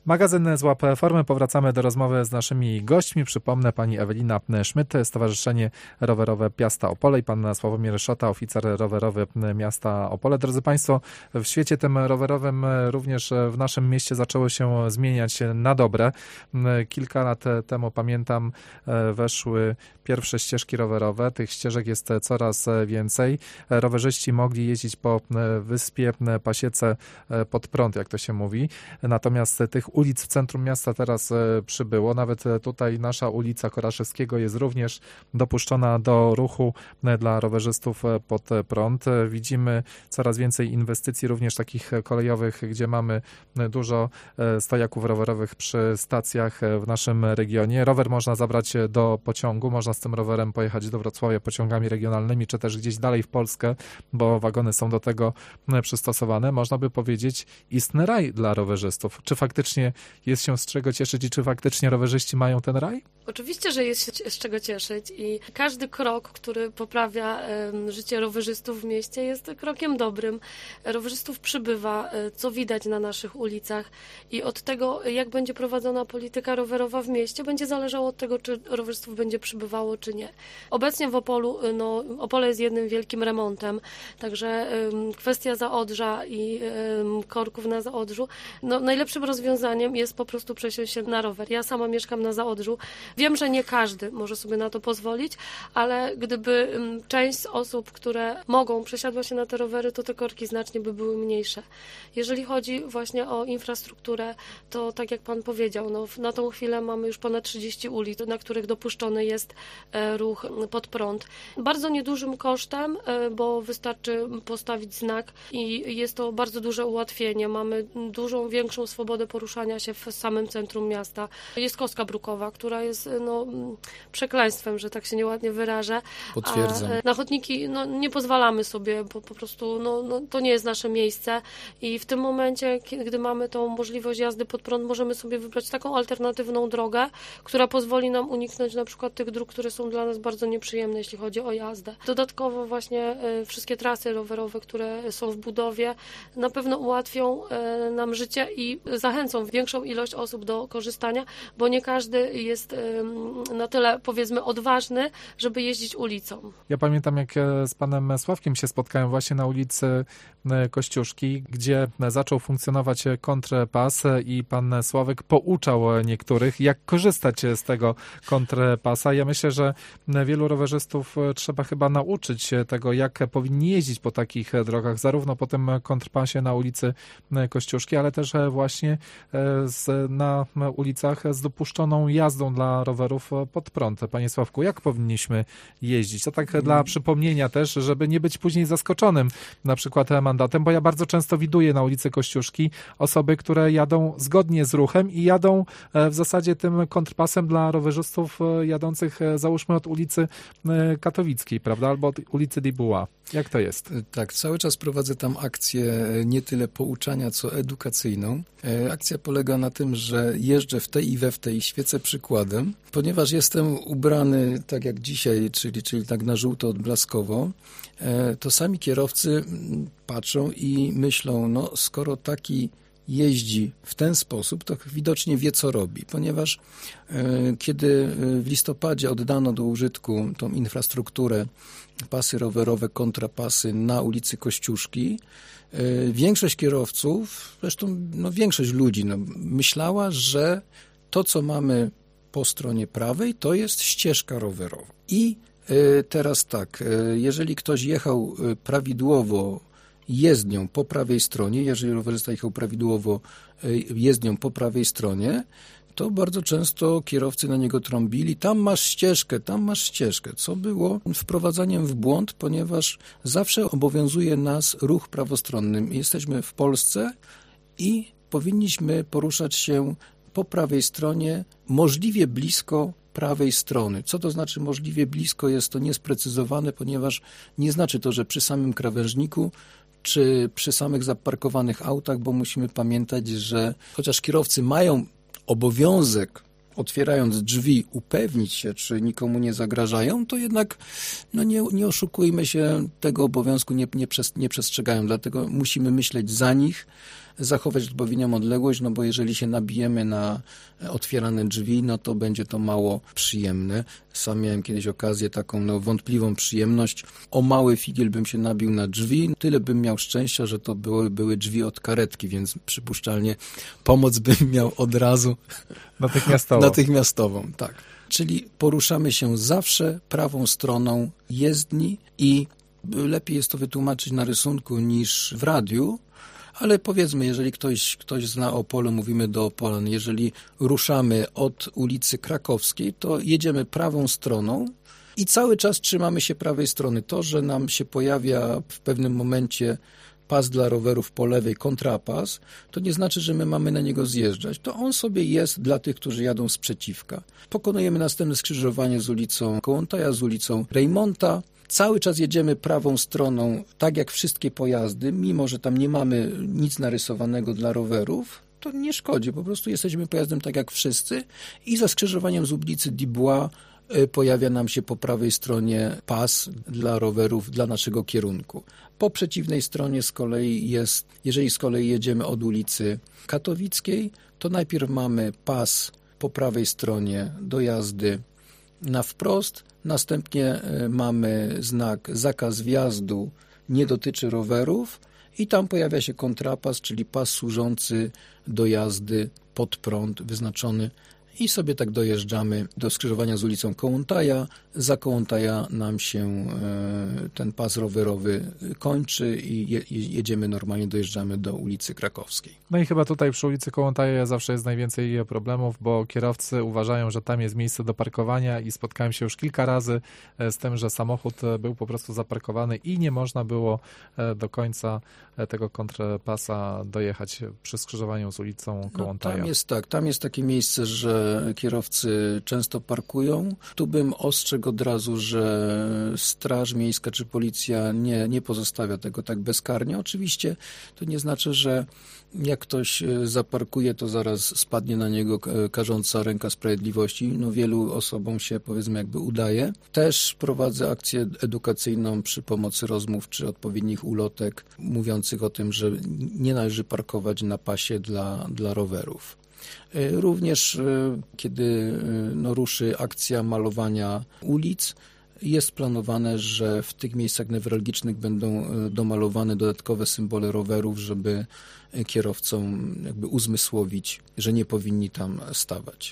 Magazyn Złap Formy. Powracamy do rozmowy z naszymi gośćmi. Przypomnę, pani Ewelina Szmyt, Stowarzyszenie Rowerowe Piasta Opole i pan Sławomir Szota, oficer rowerowy Miasta Opole. Drodzy państwo, w świecie tym rowerowym również w naszym mieście zaczęło się zmieniać na dobre. Kilka lat temu, pamiętam, weszły pierwsze ścieżki rowerowe. Tych ścieżek jest coraz więcej. Rowerzyści mogli jeździć po wyspie Pasiece pod prąd, jak to się mówi. Natomiast tych ulic w centrum miasta teraz przybyło. Nawet tutaj nasza ulica Koraszewskiego jest również dopuszczona do ruchu dla rowerzystów pod prąd. Widzimy coraz więcej inwestycji, również takich kolejowych, gdzie mamy dużo stojaków rowerowych przy stacjach w naszym regionie. Rower można zabrać do pociągu, można z tym rowerem pojechać do Wrocławia pociągami regionalnymi, czy też gdzieś dalej w Polskę, bo wagony są do tego przystosowane. Można by powiedzieć, istny raj dla rowerzystów. Czy faktycznie jest się z czego cieszyć i czy faktycznie rowerzyści mają ten raj? Oczywiście, że jest się z czego cieszyć i każdy krok, który poprawia życie rowerzystów w mieście, jest krokiem dobrym. Rowerzystów przybywa, co widać na naszych ulicach i od tego, jak będzie prowadzona polityka rowerowa w mieście, będzie zależało od tego, czy rowerzystów będzie przybywało, czy nie. Obecnie w Opolu, Opole jest jednym wielkim remontem, także kwestia Zaodrza i korków na Zaodrzu, najlepszym rozwiązaniem jest po prostu przesiąść się na rower. Ja sama mieszkam na Zaodrzu. Wiem, że nie każdy może sobie na to pozwolić, ale gdyby część z osób, które mogą, przesiadła się na te rowery, to te korki znacznie by były mniejsze. Jeżeli chodzi właśnie o infrastrukturę, to tak jak pan powiedział, na tą chwilę mamy już ponad 30 ulic, na których dopuszczony jest ruch pod prąd. Bardzo niedużym kosztem, bo wystarczy postawić znak i jest to bardzo duże ułatwienie. Mamy większą swobodę poruszania się w samym centrum miasta. Jest kostka brukowa, która jest przekleństwem, że tak się nieładnie wyrażę. Potwierdzam. A na chodniki nie pozwalamy sobie, bo po prostu to nie jest nasze miejsce i w tym momencie, gdy mamy tą możliwość jazdy pod prąd, możemy sobie wybrać taką alternatywną drogę, która pozwoli nam uniknąć na przykład tych dróg, które są dla nas bardzo nieprzyjemne, jeśli chodzi o jazdę. Dodatkowo właśnie wszystkie trasy rowerowe, które są w budowie, na pewno ułatwią nam życie i zachęcą większą ilość osób do korzystania, bo nie każdy jest na tyle, powiedzmy, odważny, żeby jeździć ulicą. Ja pamiętam, jak z panem Sławkiem się spotkałem właśnie na ulicy Kościuszki, gdzie zaczął funkcjonować kontrpas i pan Sławek pouczał niektórych, jak korzystać z tego kontrpasa. Ja myślę, że wielu rowerzystów trzeba chyba nauczyć się tego, jak powinni jeździć po takich drogach, zarówno po tym kontrpasie na ulicy Kościuszki, ale też właśnie na ulicach z dopuszczoną jazdą dla rowerów pod prąd. Panie Sławku, jak powinniśmy jeździć? To tak dla przypomnienia też, żeby nie być później zaskoczonym na przykład mandatem, bo ja bardzo często widuję na ulicy Kościuszki osoby, które jadą zgodnie z ruchem i jadą w zasadzie tym kontrpasem dla rowerzystów jadących, załóżmy, od ulicy Katowickiej, prawda, albo od ulicy Dibuła. Jak to jest? Tak, cały czas prowadzę tam akcję nie tyle pouczania, co edukacyjną. Akcja polega na tym, że jeżdżę w tej i we w tej, świecę przykładem, ponieważ jestem ubrany tak jak dzisiaj, czyli tak na żółto odblaskowo, to sami kierowcy patrzą i myślą, skoro taki jeździ w ten sposób, to widocznie wie, co robi, ponieważ kiedy w listopadzie oddano do użytku tą infrastrukturę, pasy rowerowe, kontrapasy na ulicy Kościuszki, większość kierowców, zresztą większość ludzi myślała, że to, co mamy po stronie prawej, to jest ścieżka rowerowa. I teraz tak, jeżeli ktoś jechał prawidłowo jezdnią po prawej stronie, jeżeli rowerzysta jechał prawidłowo jezdnią po prawej stronie, to bardzo często kierowcy na niego trąbili, tam masz ścieżkę, co było wprowadzaniem w błąd, ponieważ zawsze obowiązuje nas ruch prawostronny. Jesteśmy w Polsce i powinniśmy poruszać się po prawej stronie, możliwie blisko prawej strony. Co to znaczy możliwie blisko? Jest to niesprecyzowane, ponieważ nie znaczy to, że przy samym krawężniku czy przy samych zaparkowanych autach, bo musimy pamiętać, że chociaż kierowcy mają obowiązek, otwierając drzwi, upewnić się, czy nikomu nie zagrażają, to jednak nie oszukujmy się, tego obowiązku nie przestrzegają, dlatego musimy myśleć za nich, zachować odpowiednią odległość, no bo jeżeli się nabijemy na otwierane drzwi, no to będzie to mało przyjemne. Sam miałem kiedyś okazję, taką wątpliwą przyjemność. O mały figiel bym się nabił na drzwi, tyle bym miał szczęścia, że to były drzwi od karetki, więc przypuszczalnie pomoc bym miał od razu natychmiastową, tak. Czyli poruszamy się zawsze prawą stroną jezdni i lepiej jest to wytłumaczyć na rysunku niż w radiu, ale powiedzmy, jeżeli ktoś zna Opole, mówimy do Opolan, jeżeli ruszamy od ulicy Krakowskiej, to jedziemy prawą stroną i cały czas trzymamy się prawej strony. To, że nam się pojawia w pewnym momencie pas dla rowerów po lewej, kontrapas, to nie znaczy, że my mamy na niego zjeżdżać. To on sobie jest dla tych, którzy jadą sprzeciwka. Pokonujemy następne skrzyżowanie z ulicą Kołłątaja, z ulicą Rejmonta. Cały czas jedziemy prawą stroną, tak jak wszystkie pojazdy, mimo że tam nie mamy nic narysowanego dla rowerów, to nie szkodzi, po prostu jesteśmy pojazdem tak jak wszyscy i za skrzyżowaniem z ulicy Dubois pojawia nam się po prawej stronie pas dla rowerów dla naszego kierunku. Po przeciwnej stronie z kolei jeżeli z kolei jedziemy od ulicy Katowickiej, to najpierw mamy pas po prawej stronie do jazdy na wprost, następnie mamy znak zakaz wjazdu, nie dotyczy rowerów i tam pojawia się kontrapas, czyli pas służący do jazdy pod prąd wyznaczony i sobie tak dojeżdżamy do skrzyżowania z ulicą Kołłątaja. Za Kołłątaja nam się ten pas rowerowy kończy i jedziemy normalnie, dojeżdżamy do ulicy Krakowskiej. No i chyba tutaj przy ulicy Kołłątaja zawsze jest najwięcej problemów, bo kierowcy uważają, że tam jest miejsce do parkowania i spotkałem się już kilka razy z tym, że samochód był po prostu zaparkowany i nie można było do końca tego kontrpasa dojechać przy skrzyżowaniu z ulicą Kołłątaja. No, tam jest takie miejsce, że kierowcy często parkują. Tu bym ostrzegł od razu, że Straż Miejska czy Policja nie pozostawia tego tak bezkarnie. Oczywiście to nie znaczy, że jak ktoś zaparkuje, to zaraz spadnie na niego karząca ręka sprawiedliwości. No wielu osobom się, powiedzmy, jakby udaje. Też prowadzę akcję edukacyjną przy pomocy rozmów czy odpowiednich ulotek mówiących o tym, że nie należy parkować na pasie dla rowerów. Również kiedy ruszy akcja malowania ulic, jest planowane, że w tych miejscach newralgicznych będą domalowane dodatkowe symbole rowerów, żeby kierowcom jakby uzmysłowić, że nie powinni tam stawać.